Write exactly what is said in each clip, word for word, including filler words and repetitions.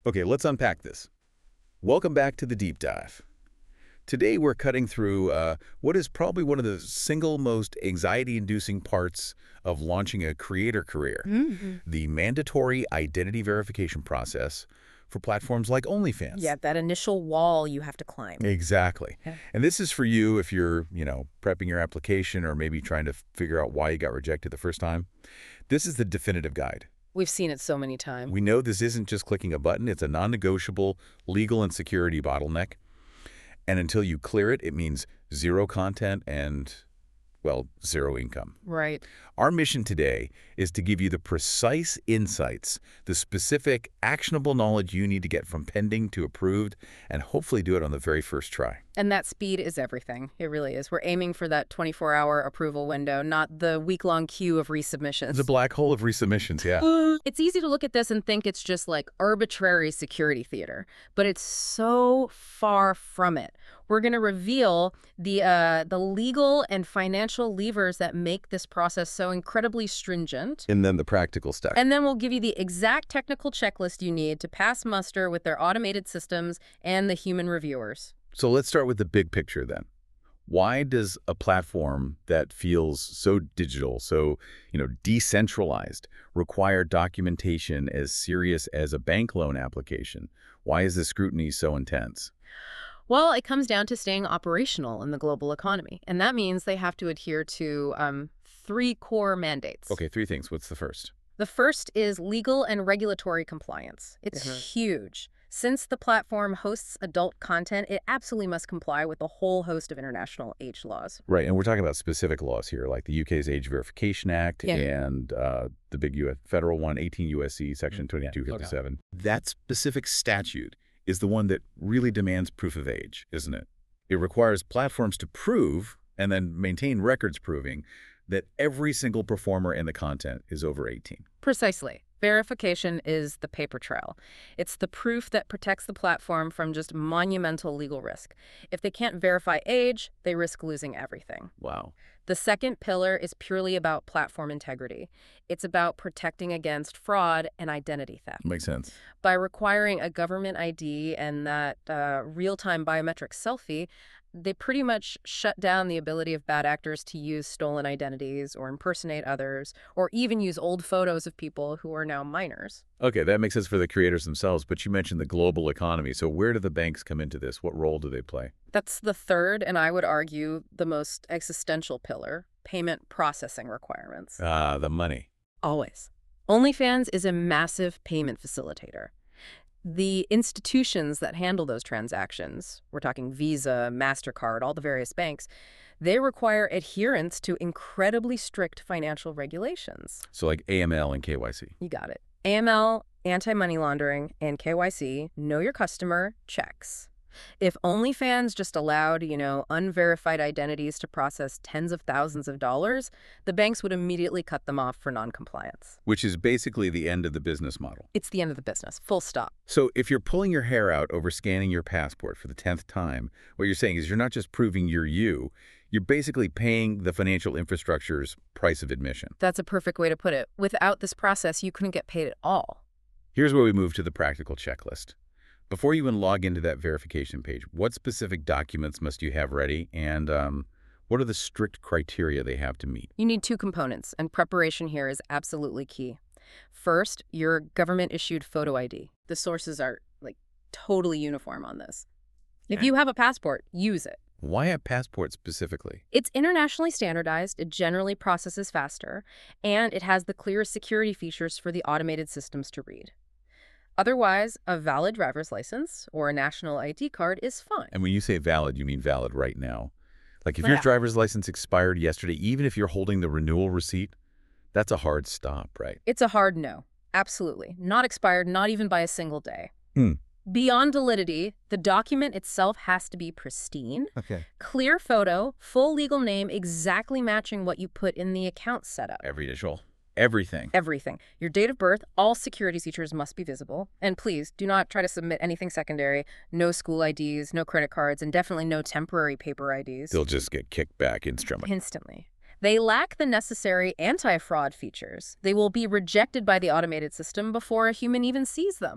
Okay, let's unpack this. Welcome back to the deep dive. Today we're cutting through uh, what is probably one of the single most anxiety-inducing parts of launching a creator career, Mm-hmm. the mandatory identity verification process for platforms like OnlyFans. Yeah, that initial wall you have to climb. Exactly. Yeah. And this is for you if you're, you know, prepping your application or maybe trying to figure out why you got rejected the first time. This is the definitive guide. We've seen it so many times. We know this isn't just clicking a button. It's a non-negotiable legal and security bottleneck. And until you clear it, it means zero content and, well, zero income. Right. Our mission today is to give you the precise insights, the specific, actionable knowledge you need to get from pending to approved, and hopefully do it on the very first try. And that speed is everything. It really is. We're aiming for that twenty-four hour approval window, not the week-long queue of resubmissions. It's a black hole of resubmissions, yeah. It's easy to look at this and think it's just like arbitrary security theater, but it's so far from it. We're going to reveal the uh, the legal and financial levers that make this process so incredibly stringent. And then the practical stuff. And then we'll give you the exact technical checklist you need to pass muster with their automated systems and the human reviewers. So let's start with the big picture then. Why does a platform that feels so digital, so, you know, decentralized, require documentation as serious as a bank loan application? Why is the scrutiny so intense? Well, it comes down to staying operational in the global economy. And that means they have to adhere to um, three core mandates. Okay, three things. What's the first? The first is legal and regulatory compliance. It's Mhm. huge. Since the platform hosts adult content, it absolutely must comply with a whole host of international age laws. Right, and we're talking about specific laws here, like the U K's Age Verification Act Yeah. and uh, the big U S federal one, eighteen U S C, Section twenty-two fifty-seven. That specific statute is the one that really demands proof of age, isn't it? It requires platforms to prove and then maintain records proving that every single performer in the content is over eighteen. Precisely. Verification is the paper trail. It's the proof that protects the platform from just monumental legal risk. If they can't verify age, they risk losing everything. Wow. The second pillar is purely about platform integrity. It's about protecting against fraud and identity theft. Makes sense. By requiring a government I D and that uh, real-time biometric selfie, they pretty much shut down the ability of bad actors to use stolen identities or impersonate others, or even use old photos of people who are now minors. Okay, that makes sense for the creators themselves, but you mentioned the global economy. So where do the banks come into this? What role do they play? That's the third, and I would argue the most existential pillar, payment processing requirements. Ah, the money. Always. OnlyFans is a massive payment facilitator. The institutions that handle those transactions, we're talking Visa, MasterCard, all the various banks, they require adherence to incredibly strict financial regulations. So like A M L and K Y C. You got it. A M L, anti-money laundering, and K Y C, know your customer, checks. If OnlyFans just allowed, you know, unverified identities to process tens of thousands of dollars, the banks would immediately cut them off for noncompliance. Which is basically the end of the business model. It's the end of the business, full stop. So if you're pulling your hair out over scanning your passport for the tenth time, what you're saying is you're not just proving you're you, you're basically paying the financial infrastructure's price of admission. That's a perfect way to put it. Without this process, you couldn't get paid at all. Here's where we move to the practical checklist. Before you even log into that verification page, what specific documents must you have ready, and um, what are the strict criteria they have to meet? You need two components, and preparation here is absolutely key. First, your government-issued photo I D. The sources are, like, totally uniform on this. If you have a passport, use it. Why a passport specifically? It's internationally standardized, it generally processes faster, and it has the clearest security features for the automated systems to read. Otherwise, a valid driver's license or a national I D card is fine. And when you say valid, you mean valid right now. Like if Yeah. your driver's license expired yesterday, even if you're holding the renewal receipt, that's a hard stop, right? It's a hard no. Absolutely. Not expired, not even by a single day. Hmm. Beyond validity, the document itself has to be pristine, Okay. clear photo, full legal name, exactly matching what you put in the account setup. Every initial. Everything. Everything. Your date of birth, all security features must be visible. And please, do not try to submit anything secondary. No school I Ds, no credit cards, and definitely no temporary paper I Ds. They'll just get kicked back instantly. Instantly. They lack the necessary anti-fraud features. They will be rejected by the automated system before a human even sees them.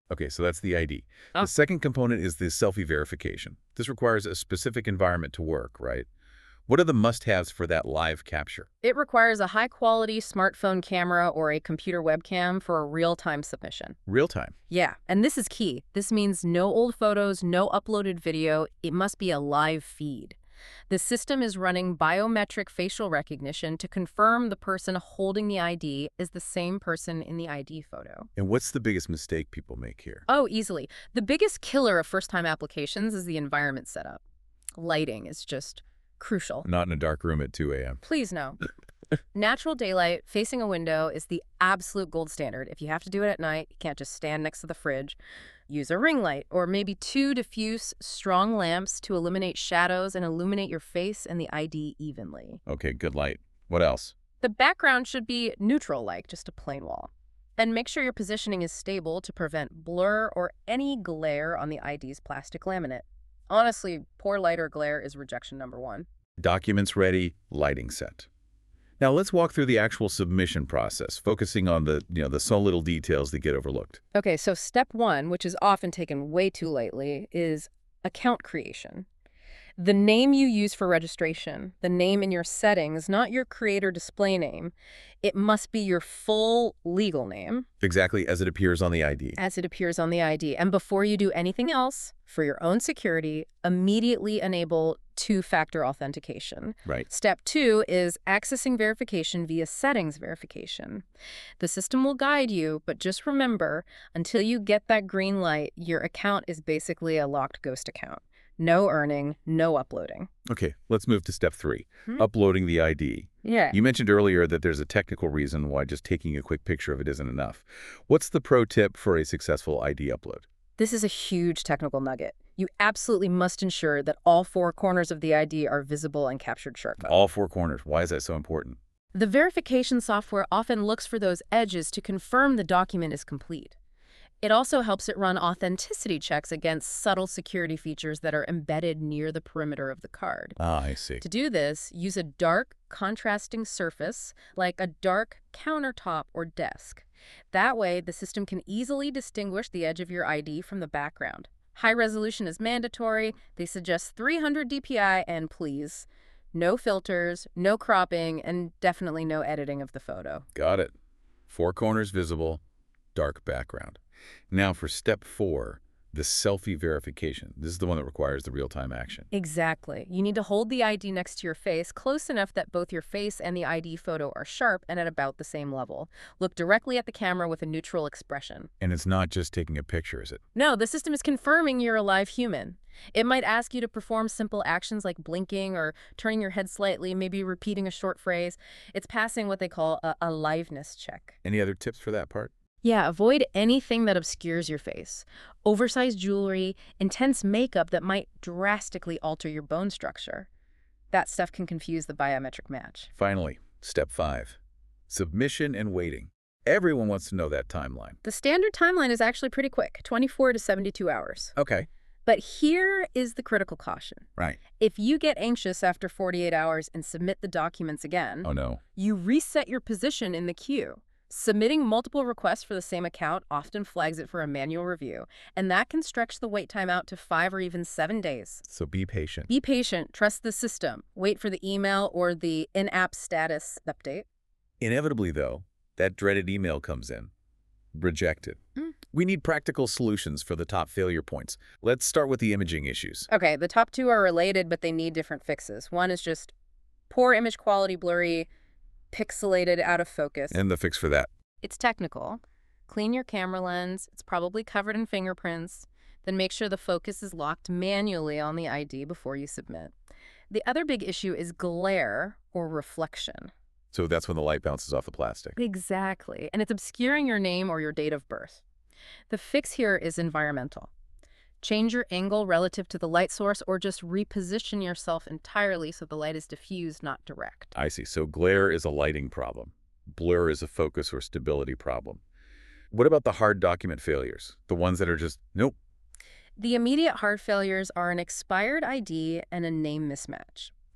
Okay, so that's the I D. Oh. The second component is the selfie verification. This requires a specific environment to work, right? What are the must-haves for that live capture? It requires a high-quality smartphone camera or a computer webcam for a real-time submission. Real time. Yeah, and this is key. This means no old photos, no uploaded video. It must be a live feed. The system is running biometric facial recognition to confirm the person holding the I D is the same person in the I D photo. And what's the biggest mistake people make here? Oh, easily. The biggest killer of first-time applications is the environment setup. Lighting is just crucial. Not in a dark room at two A M Please no. Natural daylight facing a window is the absolute gold standard. If you have to do it at night, you can't just stand next to the fridge. Use a ring light or maybe two diffuse, strong lamps to eliminate shadows and illuminate your face and the I D evenly. Okay, good light. What else? The background should be neutral, like just a plain wall. And make sure your positioning is stable to prevent blur or any glare on the I D's plastic laminate. Honestly, poor light or glare is rejection number one. Documents ready, lighting set. Now let's walk through the actual submission process, focusing on the, you know, the so little details that get overlooked. Okay, so step one, which is often taken way too lightly, is account creation. The name you use for registration, the name in your settings, not your creator display name. It must be your full legal name. Exactly as it appears on the I D. As it appears on the I D. And before you do anything else, for your own security, immediately enable two-factor authentication. Right. Step two is accessing verification via settings verification. The system will guide you, but just remember, until you get that green light, your account is basically a locked ghost account. No earning, no uploading. Okay, let's move to step three, Hmm? uploading the I D. Yeah. You mentioned earlier that there's a technical reason why just taking a quick picture of it isn't enough. What's the pro tip for a successful I D upload? This is a huge technical nugget. You absolutely must ensure that all four corners of the I D are visible and captured sharp. All four corners. Why is that so important? The verification software often looks for those edges to confirm the document is complete. It also helps it run authenticity checks against subtle security features that are embedded near the perimeter of the card. Ah, I see. To do this, use a dark, contrasting surface, like a dark countertop or desk. That way, the system can easily distinguish the edge of your I D from the background. High resolution is mandatory. They suggest three hundred D P I, and please, no filters, no cropping, and definitely no editing of the photo. Got it. Four corners visible, dark background. Now for step four, the selfie verification. This is the one that requires the real-time action. Exactly. You need to hold the I D next to your face, close enough that both your face and the I D photo are sharp and at about the same level. Look directly at the camera with a neutral expression. And it's not just taking a picture, is it? No, the system is confirming you're a live human. It might ask you to perform simple actions like blinking or turning your head slightly, maybe repeating a short phrase. It's passing what they call a, a liveness check. Any other tips for that part? Yeah, avoid anything that obscures your face. Oversized jewelry, intense makeup that might drastically alter your bone structure. That stuff can confuse the biometric match. Finally, step five, submission and waiting. Everyone wants to know that timeline. The standard timeline is actually pretty quick, twenty-four to seventy-two hours. Okay. But here is the critical caution. Right. If you get anxious after forty-eight hours and submit the documents again, Oh, no. you reset your position in the queue. Submitting multiple requests for the same account often flags it for a manual review, and that can stretch the wait time out to five or even seven days. So be patient. Be patient, trust the system, wait for the email or the in-app status update. Inevitably, though, that dreaded email comes in. Rejected. Mm. We need practical solutions for the top failure points. Let's start with the imaging issues. Okay, the top two are related, but they need different fixes. One is just poor image quality, blurry, pixelated, out of focus. And the fix for that. It's technical. Clean your camera lens. It's probably covered in fingerprints. Then make sure the focus is locked manually on the I D before you submit. The other big issue is glare or reflection. So that's when the light bounces off the plastic. Exactly. And it's obscuring your name or your date of birth. The fix here is environmental. Change your angle relative to the light source or just reposition yourself entirely so the light is diffused, not direct. I see. So glare is a lighting problem. Blur is a focus or stability problem. What about the hard document failures? The ones that are just, nope. The immediate hard failures are an expired I D and a name mismatch.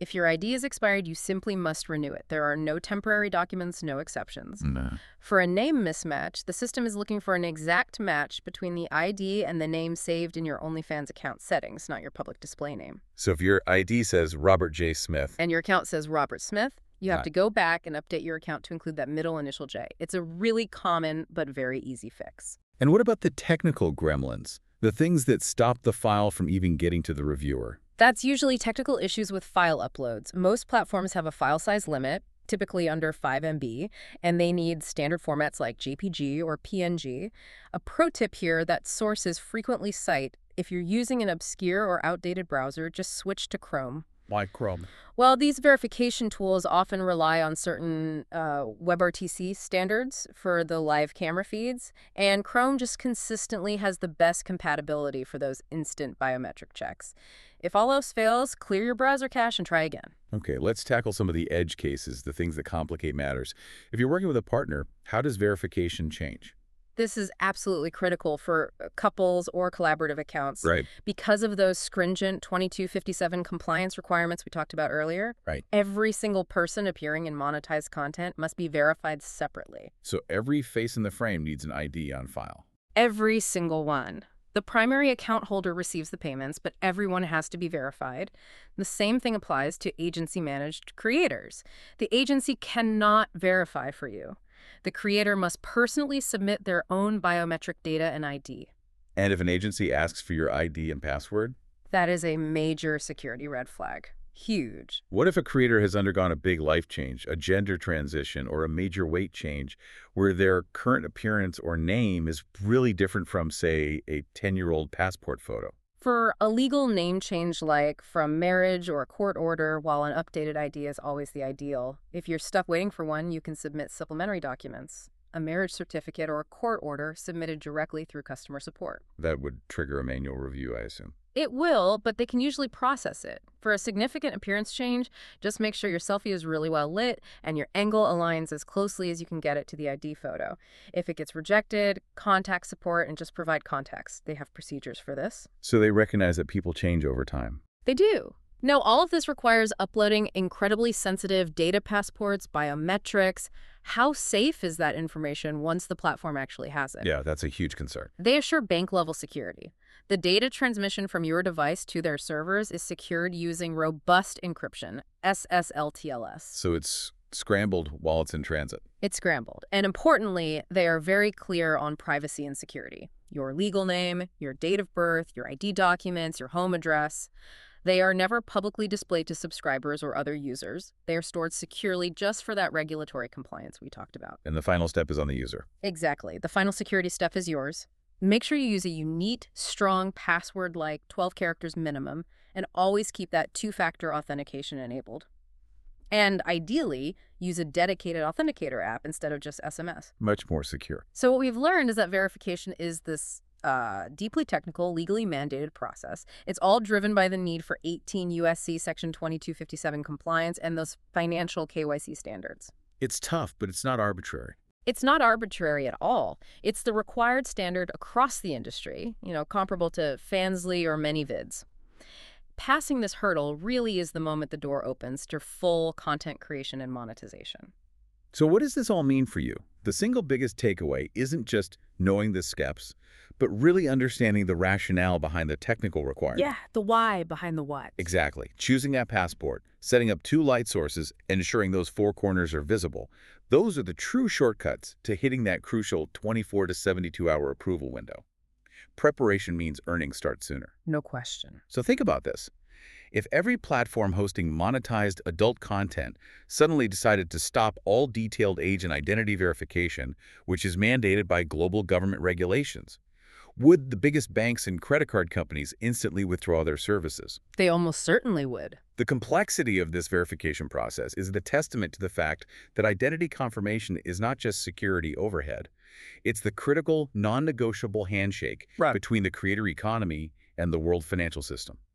If your I D is expired, you simply must renew it. There are no temporary documents, no exceptions. No. For a name mismatch, the system is looking for an exact match between the I D and the name saved in your OnlyFans account settings, not your public display name. So if your I D says Robert J. Smith, and your account says Robert Smith, you have Got to go back and update your account to include that middle initial J. It's a really common but very easy fix. And what about the technical gremlins? The things that stop the file from even getting to the reviewer? That's usually technical issues with file uploads. Most platforms have a file size limit, typically under five M B, and they need standard formats like J P G or P N G. A pro tip here that sources frequently cite: if you're using an obscure or outdated browser, just switch to Chrome. Why Chrome? Well, these verification tools often rely on certain uh, WebRTC standards for the live camera feeds, and Chrome just consistently has the best compatibility for those instant biometric checks. If all else fails, clear your browser cache and try again. Okay, let's tackle some of the edge cases, the things that complicate matters. If you're working with a partner, how does verification change? This is absolutely critical for couples or collaborative accounts. Right. Because of those stringent twenty-two fifty-seven compliance requirements we talked about earlier, Right. every single person appearing in monetized content must be verified separately. So every face in the frame needs an I D on file. Every single one. The primary account holder receives the payments, but everyone has to be verified. The same thing applies to agency-managed creators. The agency cannot verify for you. The creator must personally submit their own biometric data and I D. And if an agency asks for your I D and password? That is a major security red flag. Huge. What if a creator has undergone a big life change, a gender transition, or a major weight change, where their current appearance or name is really different from, say, a ten-year-old passport photo? For a legal name change like from marriage or a court order, while an updated I D is always the ideal, if you're stuck waiting for one, you can submit supplementary documents. A marriage certificate or a court order submitted directly through customer support. That would trigger a manual review, I assume. It will, but they can usually process it. For a significant appearance change, just make sure your selfie is really well lit and your angle aligns as closely as you can get it to the I D photo. If it gets rejected, contact support and just provide context. They have procedures for this. So they recognize that people change over time. They do. No, all of this requires uploading incredibly sensitive data passports, biometrics. How safe is that information once the platform actually has it? Yeah, that's a huge concern. They assure bank-level security. The data transmission from your device to their servers is secured using robust encryption, S S L T L S. So it's scrambled while it's in transit. It's scrambled. And importantly, they are very clear on privacy and security. Your legal name, your date of birth, your I D documents, your home address. They are never publicly displayed to subscribers or other users. They are stored securely just for that regulatory compliance we talked about. And the final step is on the user. Exactly. The final security step is yours. Make sure you use a unique, strong password like twelve characters minimum, and always keep that two-factor authentication enabled. And ideally, use a dedicated authenticator app instead of just S M S. Much more secure. So what we've learned is that verification is this uh, deeply technical, legally mandated process. It's all driven by the need for eighteen U S C Section twenty-two fifty-seven compliance and those financial K Y C standards. It's tough, but it's not arbitrary. It's not arbitrary at all. It's the required standard across the industry, you know, comparable to Fansly or ManyVids. Passing this hurdle really is the moment the door opens to full content creation and monetization. So what does this all mean for you? The single biggest takeaway isn't just knowing the steps, but really understanding the rationale behind the technical requirement. Yeah, the why behind the what. Exactly. Choosing that passport, setting up two light sources, and ensuring those four corners are visible. Those are the true shortcuts to hitting that crucial twenty-four to seventy-two hour approval window. Preparation means earnings start sooner. No question. So think about this. If every platform hosting monetized adult content suddenly decided to stop all detailed age and identity verification, which is mandated by global government regulations, would the biggest banks and credit card companies instantly withdraw their services? They almost certainly would. The complexity of this verification process is the testament to the fact that identity confirmation is not just security overhead. It's the critical, non-negotiable handshake Right. between the creator economy and the world financial system.